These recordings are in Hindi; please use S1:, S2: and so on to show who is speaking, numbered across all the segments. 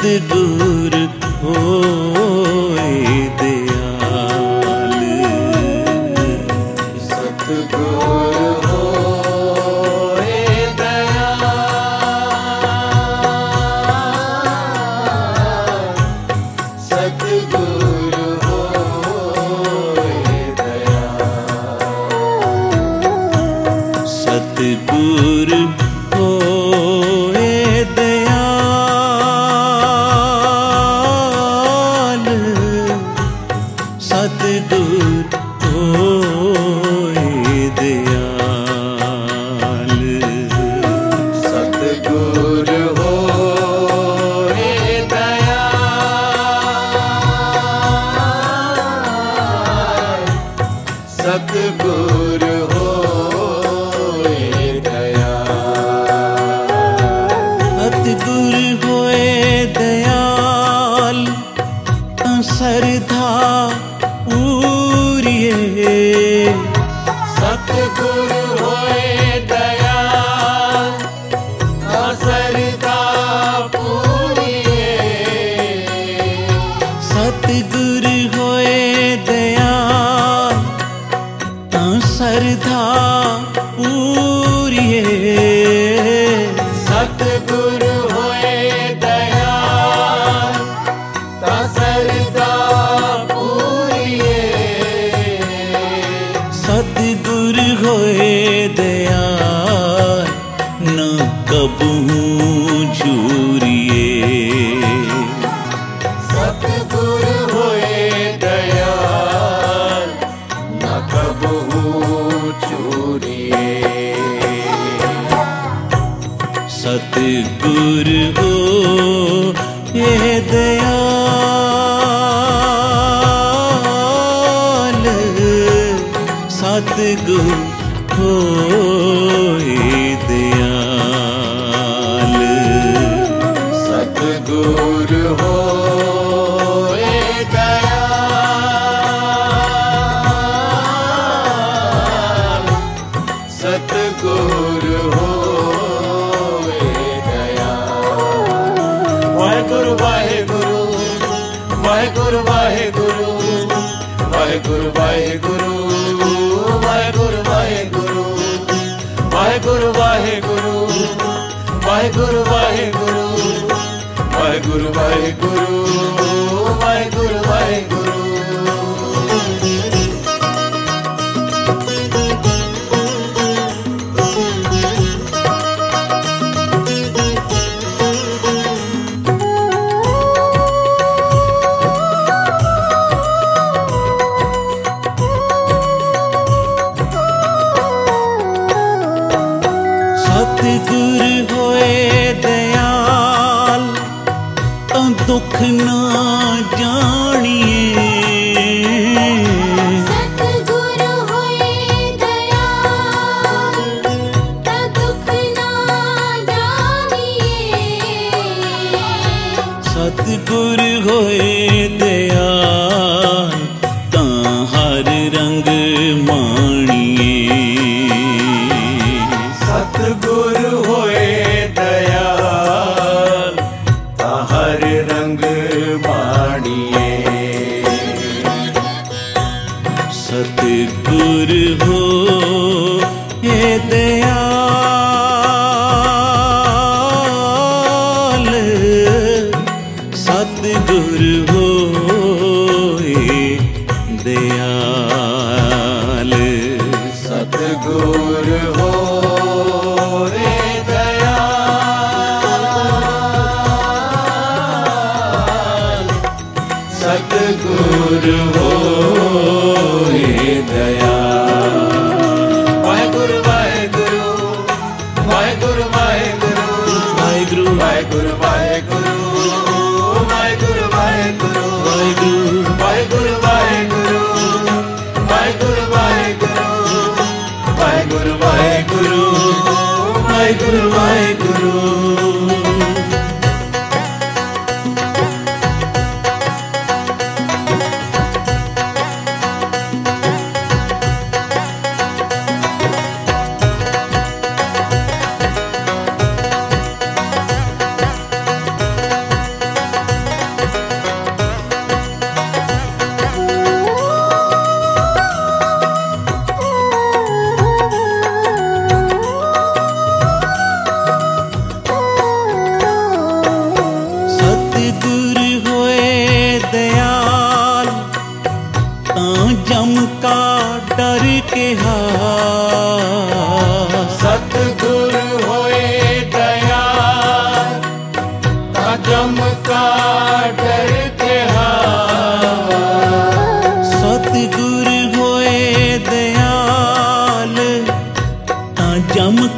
S1: सतगुरु होए दयाल।
S2: सतगुरु होए दयाल, सतगुरु होए दयाल।
S1: सतगुरु होए दयाल, सतगुरु होए दयाल।
S2: सतगुरु होए दयाल, सतगुरु होए दयाल।
S1: सतगुरु होए दयाल, सरधा पूरिए।
S2: सतगुरु होए दयाल, सरदा पूरिए।
S1: सतगुरु होए दयाल, सरधा पूरिए।
S2: सतगुरु होए दयाल, सरदा पूरिए।
S1: सतगुरु होए दयाल, न कबहू झूरिए।
S2: सतगुरु होए दयाल, न कबहू चूरिए।
S1: सतगुरु होए दयाल, सतगुरु होए दयाल।
S2: सतगुरु होए दयाल, सतगुरु होए दयाल। वाहेगुरु वाहेगुरु, वाहेगुरु वाहेगुरु, वाहेगुरु वाहेगुरु, वाहेगुरु वाहेगुरु, वाहेगुरु वाहेगुरु, वाहेगुरु वाहेगुरु, वाहेगुरु वाहेगुरु, वाहेगुरु वाहेगुरु।
S1: सतगुरु होए दयाल, दुख ना जानिए।
S3: सतगुरु होए दयाल, दुख ना जानिए।
S1: सतगुरु होए दयाल, तां हर रंग माणिए।
S2: सतगुरु होए दयाल, हर रंग माणिए।
S1: सतगुरु होए दयाल, सतगुरु होए दयाल।
S2: सतगुरु होए दयाल, सतगुरु होए दयाल। वाहेगुरु वाहेगुरु, वाहेगुरु वाहेगुरु,
S1: वाहेगुरु
S2: वाहेगुरु वाहेगुरु, वाहेगुरु वाहेगुरु, वाहेगुरु वाहेगुरु, वाहेगुरु वाहेगुरु, वाहेगुरु वाहेगुरु, वाहेगुरु वाहेगुरु।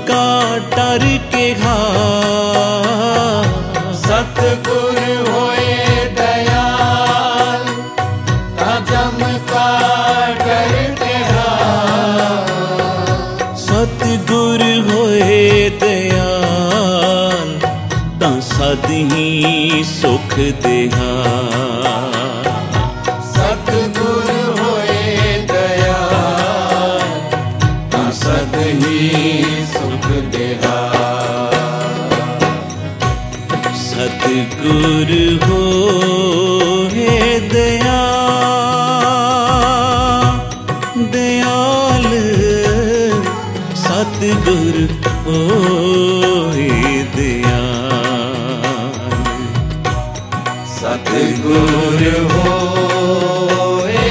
S1: का डर के घात,
S2: सतगुर होए दयाल ता जम का डर के घात।
S1: सतगुर होए दयाल तां सद ही सुख देहा।
S2: सतगुर होए दयाल तां सद ही सुख देहा।
S1: सतगुर होए दयाल सतगुर होए दयाल।
S2: सतगुर होए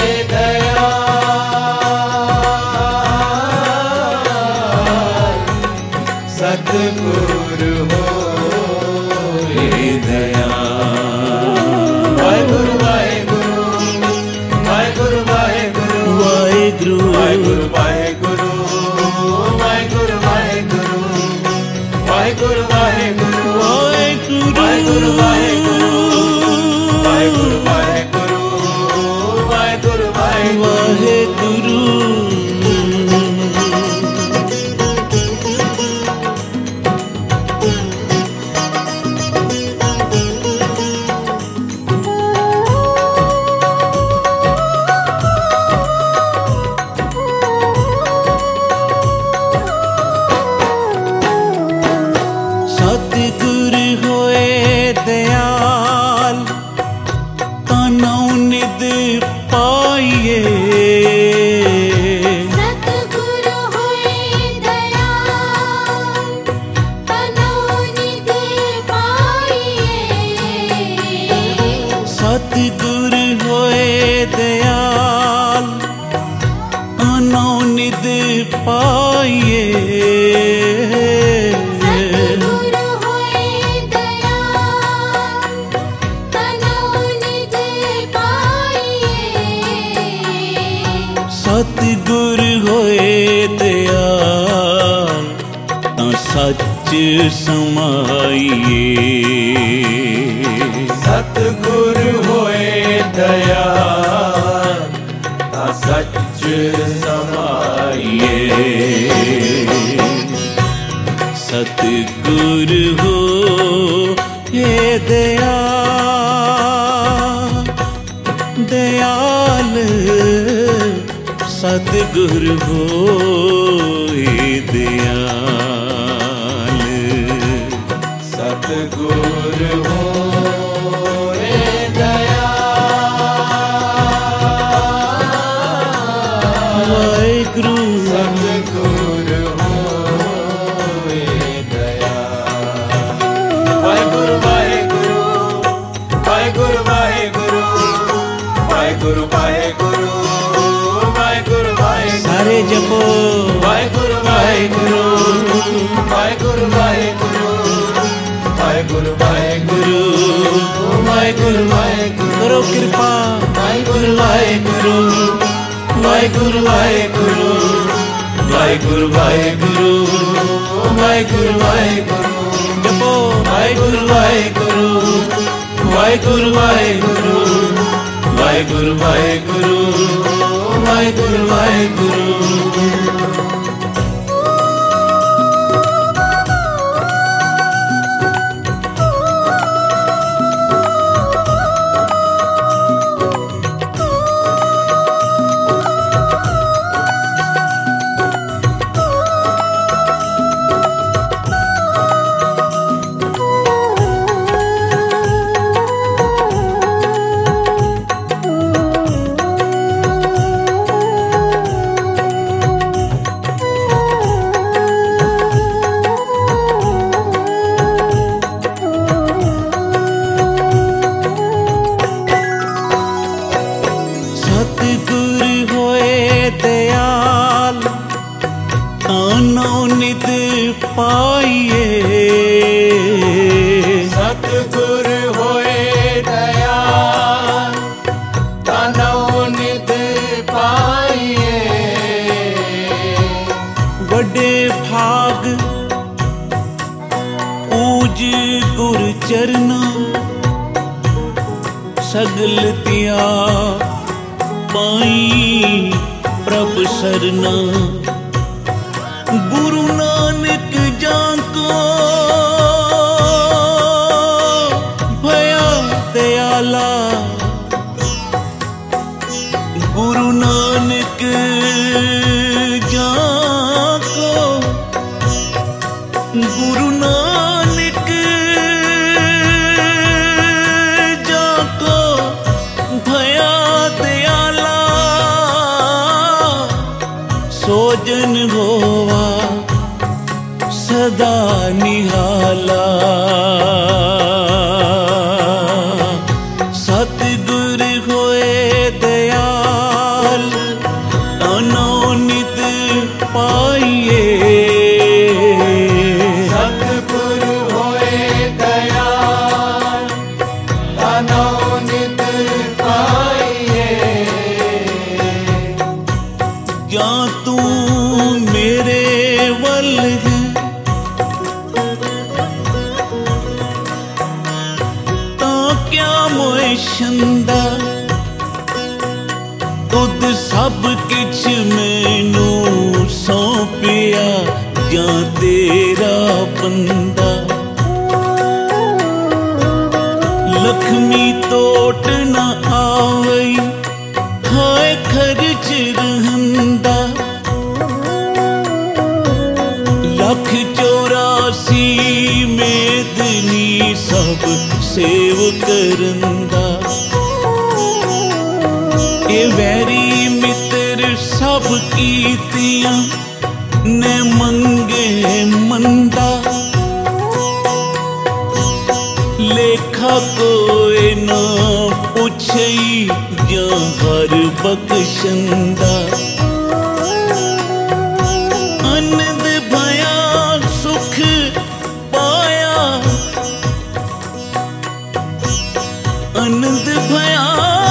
S2: दयाल सतगुर होए दयाल। वाहेगुरु वाहेगुरु वाहेगुरु वाहेगुरु
S1: वाहेगुरु
S2: वाहेगुरु वाहेगुरु वाहेगुरु वाहेगुरु वाहेगुरु वाहेगुरु वाहेगुरु वाहेगुरु वाहेगुरु वाहेगुरु वाहेगुरु वाहेगुरु।
S1: सतगुर होए दयाल तानौ निद पाइए।
S3: सतगुर होए दयाल तनौ निध पाइए।
S1: सतगुर होए दयाल तानौ निद पाइए।
S3: सतगुर होए दयाल तनौ निध पाइए।
S1: सतगुर होए दयाल तां सच समाइए।
S2: सतगुर होए दयाल ता सच समाइए।
S1: सतगुर होए दयाल सतगुर होए दयाल।
S2: सतगुर होए दयाल
S1: वाहेगुरु
S2: सतगुर होए दयाल। वाहेगुरु वाहेगुरु वाहेगुरु वाहेगुरु वाहेगुरु वाहेगुरु वाहेगुरु वाहेगुरु।
S1: सारे जपो
S2: वाहेगुरु वाहेगुरु वाहेगुरु वाहेगुरु वाहेगुरु वाहेगुरु वाहेगुरु वाहेगुरु।
S1: करो कृपा
S2: वाहेगुरु वाहेगुरु वाहेगुरु वाहेगुरु वाहेगुरु वाहेगुरु वाहेगुरु वाहेगुरु।
S1: जपो
S2: वाहेगुरु वाहेगुरु वाहेगुरु वाहेगुरु वाहेगुरु वाहेगुरु वाहेगुरु वाहेगुरु।
S1: तुझ गुर चरना सगल त्याग पाई प्रभ सरना। गुरु नानक जाको भया दयाला। गुरु नानक जाको गुरु नानक जाको भया दयाला। सोजन होवा सदा निहाला। सतगुर होए दयाल तानो नित पाइए।
S2: सतगुरु होए दयाल तानो नित पाइए।
S1: या तू मेरे वल है ता क्या मोए शंदा। तुद सब किछ मैनू सौंपिया या तेरा बंदा। लक्ष्मी तोट न आवई हाय खर्च रहंदा। 184 मेदनी सब सेव करंदा। ये वैरी मित्र सब कीतियां ने मंगे मंदा। लेखा कोई ना पुछई या हर बख्शंदा। आनंद भया सुख पाया आनंद भया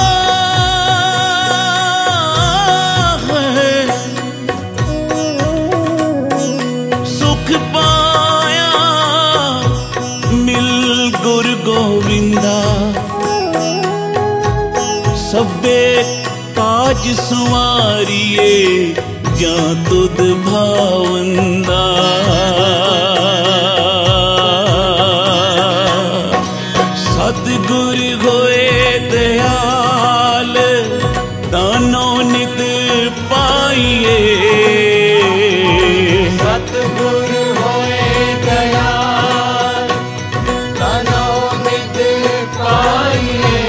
S1: है सुख पाया मिल गुर गोविंदा। सबे काज संवारिए या तुद भावंदा। सतगुर होए दयाल तानो नित पाइए।
S2: सतगुरु होए दयाल तानो नित पाइए।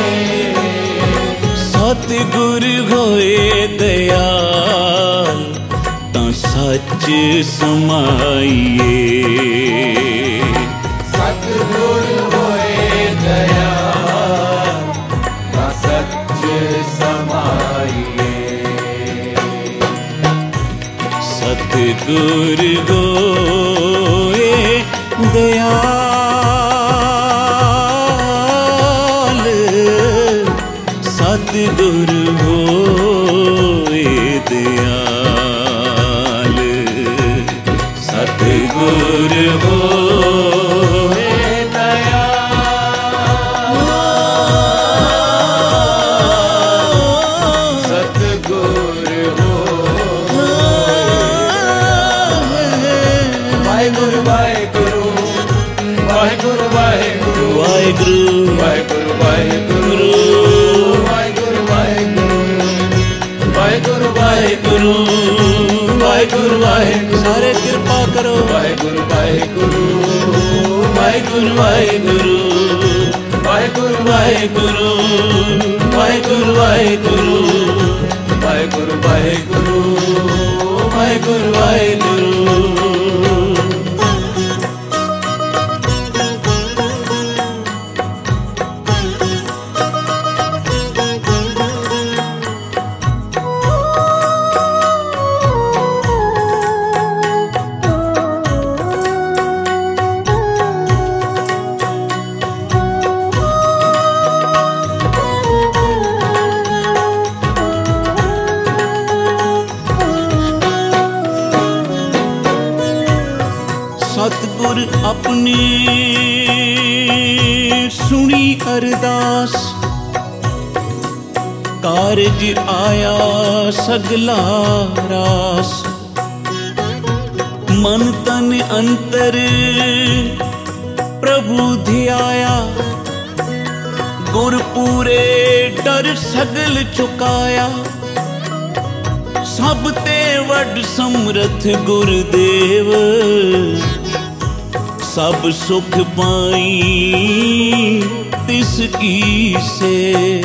S1: सतगुर होए दयाल तां सच समाइए।
S2: सतगुरु होए दयाल तां सच समाइए।
S1: सतगुर होए दयाल सतगुर होए दयाल। सतगुर होए
S2: सतगुरु वाहिगुरु वाहिगुरु वाहिगुरु वाहिगुरु
S1: वाहिगुरु
S2: वाहिगुरु वाहिगुरु वाहिगुरु वाहिगुरु वाहिगुरु
S1: वाहिगुरु वाहिगुरु सारे कृपा करो।
S2: वाहिगुरु वाहिगुरु
S1: वाहिगुरु वाहिगुरु
S2: वाहिगुरु
S1: वाहिगुरु वाहिगुरु वाहिगुरु
S2: वाहिगुरु वाहिगुरु
S1: वाहिगुरु वाहिगुरु। सतगुर अपने सुनी अरदास, कारज आया सगला रास। मन तन अंतर प्रभु ध्याया, गुरपूरे डर सगल चुकाया। सब ते वड समरथ गुरुदेव, सब सुख पाई तिसकी से।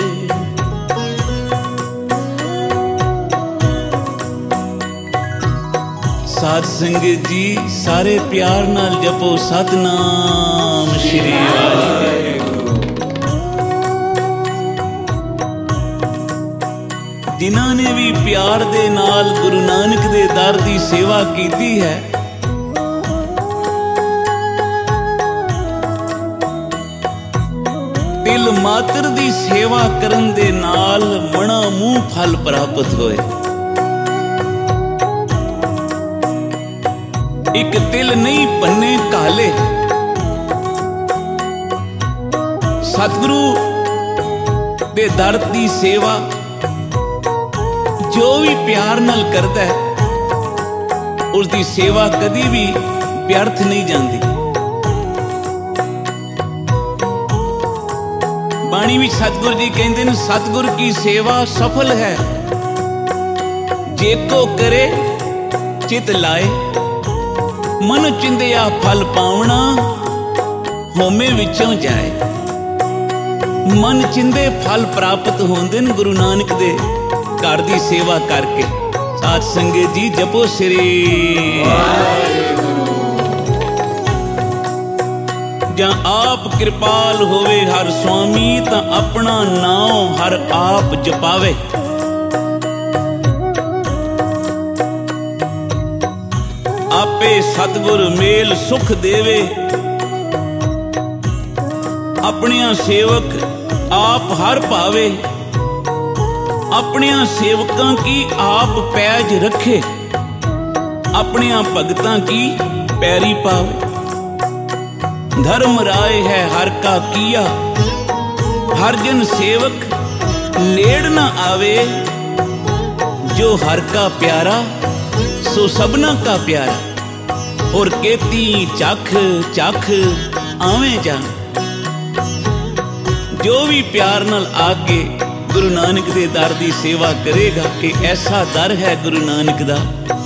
S1: साध संगत जी सारे प्यार नाल जपो सतनाम श्री वाहिगुरू। जिन्हां ने भी प्यार दे नाल गुरु नानक दे दर दी सेवा कीती है, तिल मात्र दी सेवा करन दे नाल मणा मूंह फल प्राप्त होए। एक तिल नहीं पन्ने काले। सतगुरु दे दर दी सेवा जो भी प्यार नाल करता है, उसकी सेवा कदी भी व्यर्थ नहीं जाती। बाणी विच सतगुरु जी कहते हैं, सतगुर की सेवा सफल है, जे को करे चित लाए। मन चिंदिया फल पावना, होमे विचों जाए। मन चिंदे फल प्राप्त होंदे न गुरु नानक दे घर दी सेवा करके। साध संगत जी जपो श्री जां आप कृपाल होवे हर स्वामी, तां अपना नाम हर आप जपावे। आपे सतगुर मेल सुख देवे, अपनिया सेवक आप हर पावे। अपनिया सेवकां की आप पैज रखे, अपनिया भगतां की पैरी पावे। धर्म राय है हर का किया, हर जन सेवक नेड़ न आवे। जो हर का प्यारा सो सबना का प्यारा, और केती चख चख आवे जा। जो भी प्यार नाल आके गुरु नानक दे दर दी सेवा करेगा, कि ऐसा दर है गुरु नानक दा।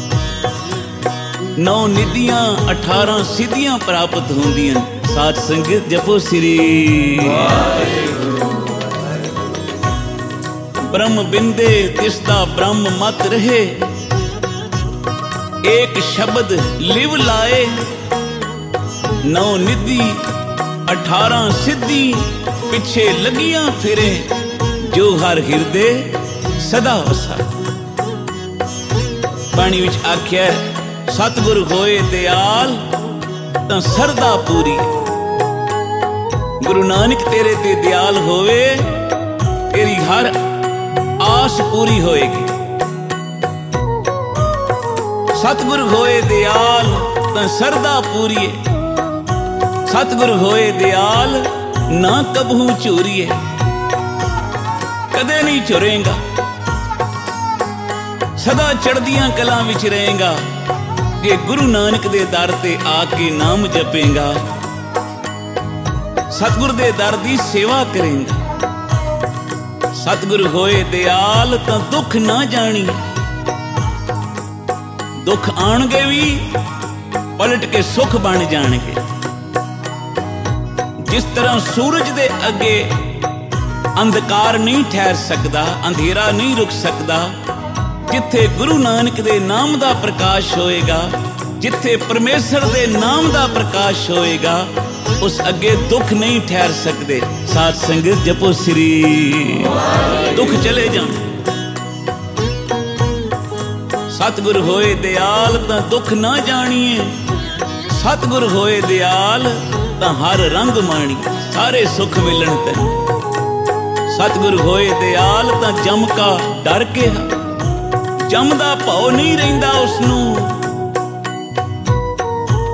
S1: 9 निधियां 18 सिद्धियां प्राप्त होंदियां। साध संगत जपो श्री ब्रह्म बिंदे तिसदा ब्रह्म मत रहे। एक शब्द लिव लाए, 9 निधि 18 सिद्धि पिछे लगियां फिरे। जो हर हिरदे सदा वसा। बाणी विच आख्या, सतगुर होए दयाल तां सरदा पूरी। गुरु नानक तेरे ते दयाल होवे, तेरी हर आस पूरी होएगी। सतगुर होए दयाल तां सरदा पूरीए। सतगुर होए दयाल ना कबहू चोरीए। कदे नहीं चुरेगा, सदा चढ़दियां कलां विच रहेगा। जे गुरु नानक दे दर ते आके नाम जपेगा, सतगुर दे दर दी सेवा करेगा। सतगुर होए दयाल तां दुख ना जानी। दुख आणगे भी पलट के सुख बन जाणगे। जिस तरह सूरज दे अगे अंधकार नहीं ठहर सकता, अंधेरा नहीं रुक सकता, जिथे गुरु नानक दे नाम दा प्रकाश होएगा, जिथे परमेश्वर दे नाम दा प्रकाश होएगा, उस अगे दुख नहीं ठहर सकते। साध संगत जपो श्री दुख चले जान। सतगुर होए दयाल तां दुख ना जानिए। सतगुर होए दयाल तां हर रंग माणी। सारे सुख मिलन तैनूं। सतगुर होए दयाल तां जम का डर के जम दा भाव नहीं रहिंदा उसनूं।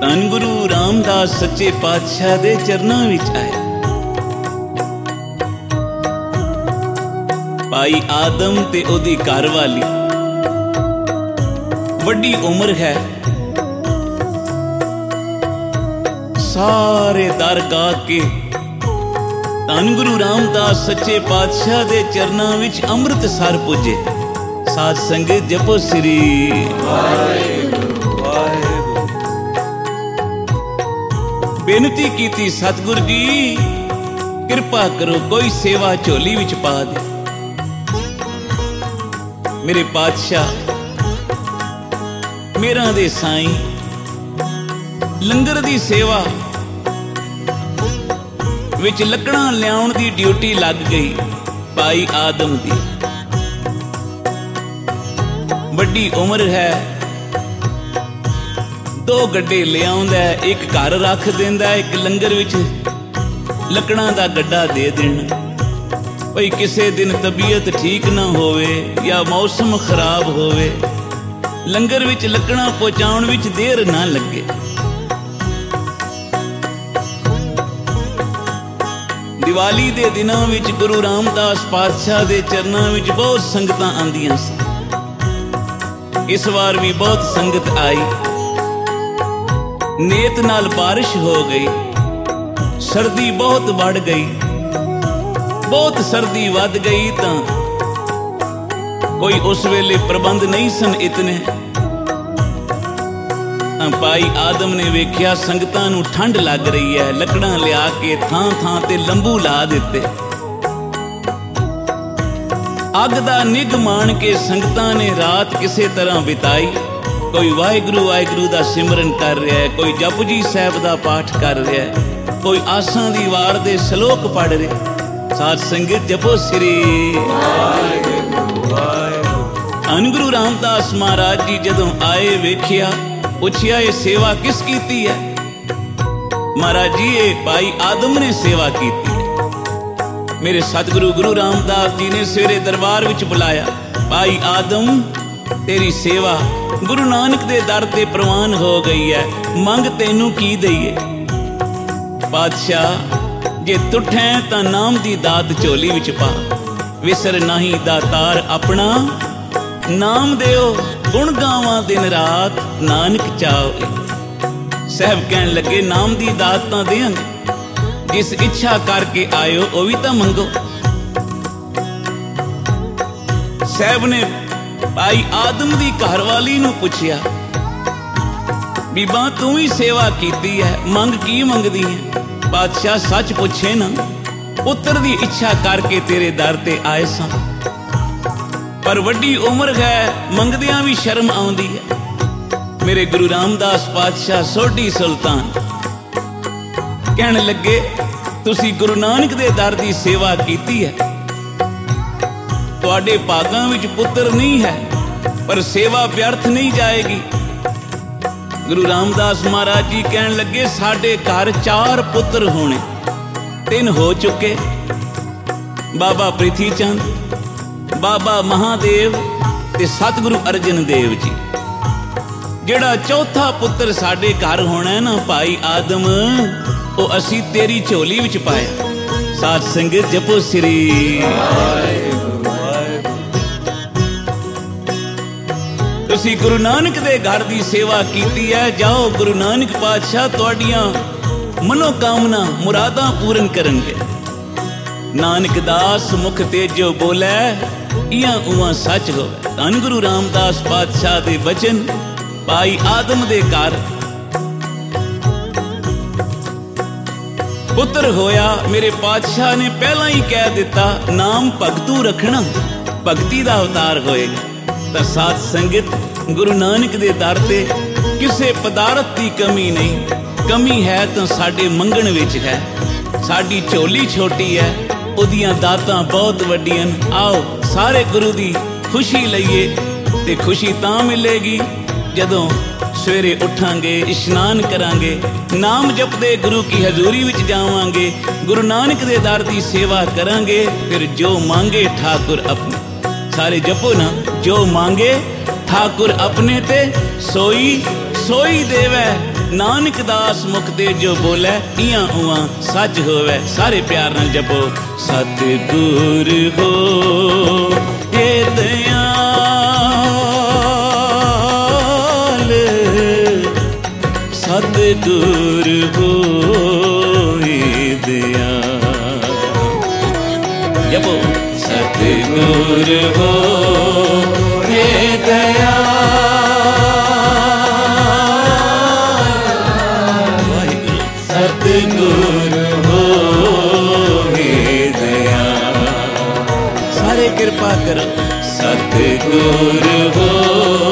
S1: ਧੰਨ ਗੁਰੂ ਰਾਮਦਾਸ ਸੱਚੇ ਪਾਤਸ਼ਾਹ ਦੇ ਚਰਨਾਂ ਵਿੱਚ ਆਇਆ। ਭਾਈ ਆਦਮ ਤੇ ਉਹਦੀ ਘਰਵਾਲੀ, ਵੱਡੀ ਉਮਰ ਹੈ, ਸਾਰੇ ਦਰ ਗਾ ਕੇ ਧੰਨ ਗੁਰੂ ਰਾਮਦਾਸ ਸੱਚੇ ਪਾਤਸ਼ਾਹ ਦੇ ਚਰਨਾਂ ਵਿੱਚ ਅੰਮ੍ਰਿਤਸਰ ਪੁੱਜੇ। ਸਾਧ ਸੰਗਤ ਜਪੋ ਸ੍ਰੀ ਵਾਹਿਗੁਰੂ ਵਾਹਿਗੁਰੂ। ਬੇਨਤੀ ਕੀਤੀ, ਸਤਿਗੁਰ ਜੀ ਕਿਰਪਾ ਕਰੋ, ਕੋਈ ਸੇਵਾ ਝੋਲੀ ਵਿੱਚ ਪਾ ਦੇ। ਮੇਰੇ ਪਾਤਸ਼ਾਹ, ਮੇਰਾ ਦੇ ਸਾਈਂ, ਲੰਗਰ ਦੀ ਸੇਵਾ ਵਿੱਚ ਲੱਕੜਾਂ ਲਿਆਉਣ ਦੀ ਡਿਊਟੀ ਲੱਗ ਗਈ ਭਾਈ ਆਦਮ ਦੀ। ਵੱਡੀ ਉਮਰ ਹੈ, 2 ਗੱਡੇ ਲਿਆਉਂਦਾ, ਇੱਕ ਘਰ ਰੱਖ ਦਿੰਦਾ, ਇੱਕ ਲੰਗਰ ਵਿੱਚ ਲੱਕੜਾਂ ਦਾ ਗੱਡਾ ਦੇ ਦੇਣਾ। ਭਈ ਕਿਸੇ ਦਿਨ ਤਬੀਅਤ ਠੀਕ ਨਾ ਹੋਵੇ ਜਾਂ ਮੌਸਮ ਖਰਾਬ ਹੋਵੇ, ਲੰਗਰ ਵਿੱਚ ਲੱਕੜਾਂ ਪਹੁੰਚਾਉਣ ਵਿੱਚ ਦੇਰ ਨਾ ਲੱਗੇ। ਦੀਵਾਲੀ ਦੇ ਦਿਨਾਂ ਵਿੱਚ ਗੁਰੂ ਰਾਮਦਾਸ ਪਾਤਸ਼ਾਹ ਦੇ ਚਰਨਾਂ ਵਿੱਚ ਬਹੁਤ ਸੰਗਤਾਂ ਆਉਂਦੀਆਂ ਸਨ। ਇਸ ਵਾਰ ਵੀ ਬਹੁਤ ਸੰਗਤ ਆਈ। ਨੇਤ ਨਾਲ ਬਾਰਿਸ਼ ਹੋ ਗਈ, ਸਰਦੀ ਬਹੁਤ ਵੱਧ ਗਈ। ਬਹੁਤ ਸਰਦੀ ਵੱਧ ਗਈ ਤਾਂ ਕੋਈ ਉਸ ਵੇਲੇ ਪ੍ਰਬੰਧ ਨਹੀਂ ਸਨ ਇਤਨੇ। ਭਾਈ ਆਦਮ ਨੇ ਵੇਖਿਆ ਸੰਗਤਾਂ ਨੂੰ ਠੰਡ ਲੱਗ ਰਹੀ ਹੈ, ਲੱਕੜਾਂ ਲਿਆ ਕੇ ਥਾਂ ਥਾਂ ਤੇ ਲੰਬੂ ਲਾ ਦਿੱਤੇ। ਅੱਗ ਦਾ ਨਿੱਘ ਮਾਣ ਕੇ ਸੰਗਤਾਂ ਨੇ ਰਾਤ ਕਿਸੇ ਤਰ੍ਹਾਂ ਬਿਤਾਈ। ਕੋਈ ਵਾਹਿਗੁਰੂ ਵਾਹਿਗੁਰੂ ਦਾ ਸਿਮਰਨ ਕਰ ਰਿਹਾ ਹੈ, ਕੋਈ ਜਪਜੀ ਸਾਹਿਬ ਦਾ ਪਾਠ ਕਰ ਰਿਹਾ ਹੈ, ਕੋਈ ਆਸਾਂ ਦੀ ਵਾਰ ਦੇ ਸ਼ਲੋਕ ਪੜ੍ਹ ਰਿਹਾ। ਸਾਧ ਸੰਗਤ ਜਪੋ ਸ੍ਰੀ ਵਾਹਿਗੁਰੂ ਵਾਹਿਗੁਰੂ। ਧੰਨ ਗੁਰੂ ਰਾਮਦਾਸ ਮਹਾਰਾਜ ਜੀ ਜਦੋਂ ਆਏ, ਵੇਖਿਆ, ਪੁੱਛਿਆ ਇਹ ਸੇਵਾ ਕਿਸ ਕੀਤੀ ਹੈ? ਮਹਾਰਾਜ ਜੀ ਇਹ ਭਾਈ ਆਦਮ ਨੇ ਸੇਵਾ ਕੀਤੀ ਹੈ। ਮੇਰੇ ਸਤਿਗੁਰੂ ਗੁਰੂ ਰਾਮਦਾਸ ਜੀ ਨੇ ਸਵੇਰੇ ਦਰਬਾਰ ਵਿੱਚ ਬੁਲਾਇਆ। ਭਾਈ ਆਦਮ, ਤੇਰੀ ਸੇਵਾ ਗੁਰੂ ਨਾਨਕ ਦੇ ਦਰ ਤੇ ਪ੍ਰਵਾਨ ਹੋ ਗਈ ਹੈ, ਮੰਗ ਤੈਨੂੰ ਕੀ ਦਈਏ? ਪਾਤਸ਼ਾਹ, ਜੇ ਤੁਠੈਂ ਤਾਂ ਨਾਮ ਦੀ ਦਾਤ ਝੋਲੀ ਵਿੱਚ ਪਾ, ਵਿਸਰ ਨਹੀਂ ਦਾਤਾਰ ਆਪਣਾ, ਨਾਮ ਦਿਓ ਗੁਣ ਗਾਵਾਂ ਦਿਨ ਰਾਤ, ਨਾਨਕ ਚਾਹੇ। ਸਾਹਿਬ ਕਹਿਣ ਲੱਗੇ, ਨਾਮ ਦੀ ਦਾਤ ਤਾਂ ਦੇਾਂਗੇ, ਜਿਸ ਇੱਛਾ ਕਰਕੇ ਆਇਓ ਉਹ ਵੀ ਤਾਂ ਮੰਗੋ। ਸਾਹਿਬ ਨੇ ਭਾਈ ਆਦਮ ਦੀ ਘਰਵਾਲੀ ਨੂੰ ਪੁੱਛਿਆ, ਬੀਬਾ ਤੂੰ ਵੀ ਸੇਵਾ ਕੀਤੀ ਹੈ, ਮੰਗ ਕੀ ਮੰਗਦੀ ਹੈ? ਬਾਦਸ਼ਾਹ ਸੱਚ ਪੁੱਛੇ ਨਾ, ਪੁੱਤਰ ਦੀ ਇੱਛਾ ਕਰਕੇ ਤੇਰੇ ਦਰ ਤੇ ਆਏ ਸਾਂ, ਪਰ ਵੱਡੀ ਉਮਰ ਹੈ, ਮੰਗਦਿਆਂ ਵੀ ਸ਼ਰਮ ਆਉਂਦੀ ਹੈ। ਮੇਰੇ ਗੁਰੂ ਰਾਮਦਾਸ ਪਾਤਸ਼ਾਹ ਸੋਢੀ ਸੁਲਤਾਨ ਕਹਿਣ ਲੱਗੇ, ਤੁਸੀਂ ਗੁਰੂ ਨਾਨਕ ਦੇ ਦਰ ਦੀ ਸੇਵਾ ਕੀਤੀ ਹੈ, ਤੁਹਾਡੇ ਭਾਗਾਂ ਵਿੱਚ ਪੁੱਤਰ ਨਹੀਂ ਹੈ, ਪਰ ਸੇਵਾ ਵਿਅਰਥ ਨਹੀਂ ਜਾਏਗੀ। ਗੁਰੂ ਰਾਮਦਾਸ ਮਹਾਰਾਜ ਜੀ ਕਹਿਣ ਲੱਗੇ, ਸਾਡੇ ਘਰ 4 ਪੁੱਤਰ ਹੋਣੇ, 3 ਹੋ ਚੁੱਕੇ, ਬਾਬਾ ਪ੍ਰਿਥੀ ਚੰਦ, ਬਾਬਾ ਮਹਾਦੇਵ ਤੇ ਸਤਿਗੁਰੂ ਅਰਜਨ ਦੇਵ ਜੀ। ਜਿਹੜਾ 4ਥਾ ਪੁੱਤਰ ਸਾਡੇ ਘਰ ਹੋਣਾ ਨਾ ਭਾਈ ਆਦਮ, ਉਹ ਅਸੀਂ ਤੇਰੀ ਝੋਲੀ ਵਿੱਚ ਪਾਇਆ। ਸਾਧ ਸੰਗਤ ਜਪੋ ਸ੍ਰੀ ਵਾਹਿਗੁਰੂ ਵਾਹਿਗੁਰੂ। ਤੁਸੀਂ ਗੁਰੂ ਨਾਨਕ ਦੇ ਘਰ ਦੀ ਸੇਵਾ ਕੀਤੀ ਹੈ, ਜਾਓ ਗੁਰੂ ਨਾਨਕ ਪਾਤਸ਼ਾਹ ਤੁਹਾਡੀਆਂ ਮਨੋਕਾਮਨਾ ਮੁਰਾਦਾਂ ਪੂਰਨ ਕਰਨਗੇ। ਨਾਨਕ ਦਾਸ ਮੁਖ ਤੇਜੋ ਬੋਲੇ, ਇਆਂ ਉਆਂ ਸੱਚ ਹੋਵੇ। ਧੰਨ ਗੁਰੂ ਰਾਮਦਾਸ ਪਾਤਸ਼ਾਹ ਦੇ ਬਚਨ ਭਾਈ ਆਦਮ ਦੇ ਘਰ ਪੁੱਤਰ ਹੋਇਆ। ਮੇਰੇ ਪਾਤਸ਼ਾਹ ਨੇ ਪਹਿਲਾਂ ਹੀ ਕਹਿ ਦਿੱਤਾ, ਨਾਮ ਭਗਤੂ ਰੱਖਣਾ, ਭਗਤੀ ਦਾ ਅਵਤਾਰ ਹੋਏਗਾ। ਤਾਂ ਸਾਧ ਸੰਗਤ ਗੁਰੂ ਨਾਨਕ ਦੇ ਦਰ ਤੇ ਕਿਸੇ ਪਦਾਰਥ ਦੀ ਕਮੀ ਨਹੀਂ, ਕਮੀ ਹੈ ਤਾਂ ਸਾਡੇ ਮੰਗਣ ਵਿੱਚ ਹੈ। ਸਾਡੀ ਝੋਲੀ ਛੋਟੀ ਹੈ, ਉਹਦੀਆਂ ਦਾਤਾਂ ਬਹੁਤ ਵੱਡੀਆਂ। ਆਓ ਸਾਰੇ ਗੁਰੂ ਦੀ ਖੁਸ਼ੀ ਲਈਏ, ਤੇ ਖੁਸ਼ੀ ਤਾਂ ਮਿਲੇਗੀ ਜਦੋਂ ਸਵੇਰੇ ਉੱਠਾਂਗੇ, ਇਸ਼ਨਾਨ ਕਰਾਂਗੇ, ਨਾਮ ਜਪਦੇ ਗੁਰੂ ਕੀ ਹਜ਼ੂਰੀ ਵਿੱਚ ਜਾਵਾਂਗੇ, ਗੁਰੂ ਨਾਨਕ ਦੇ ਦਰ ਦੀ ਸੇਵਾ ਕਰਾਂਗੇ। ਫਿਰ ਜੋ ਮੰਗੇ ਠਾਕੁਰ ਆਪਣੇ, ਸਾਰੇ ਜਪੋ ਨਾ, ਜੋ ਮੰਗੇ ਠਾਕੁਰ ਆਪਣੇ ਤੇ ਸੋਈ ਸੋਈ ਦੇਵੈ, नानक दास मुख ते जो बोले इयां उआं सच होवे। सारे प्यार नाल जपो सतगुर हो हे दयाल, सतगुर हो हे दयाल। जपो सतगुर हो हे दयाल, सतगुर हो हे दयाल। सारे कृपा करो सतगुर हो